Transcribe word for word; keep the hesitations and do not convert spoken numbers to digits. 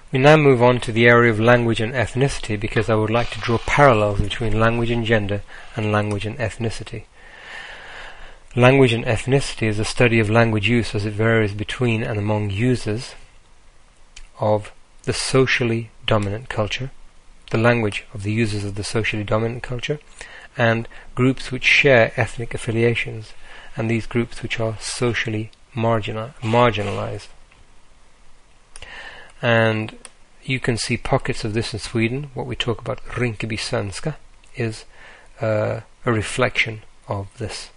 We now move on to the area of language and ethnicity, because I would like to draw parallels between language and gender and language and ethnicity. Language and ethnicity is a study of language use as it varies between and among users of the socially dominant culture, the language of the users of the socially dominant culture, and groups which share ethnic affiliations, and these groups which are socially marginal, marginalized. And you can see pockets of this in Sweden. What we talk about Rinkeby Svenska is uh, a reflection of this.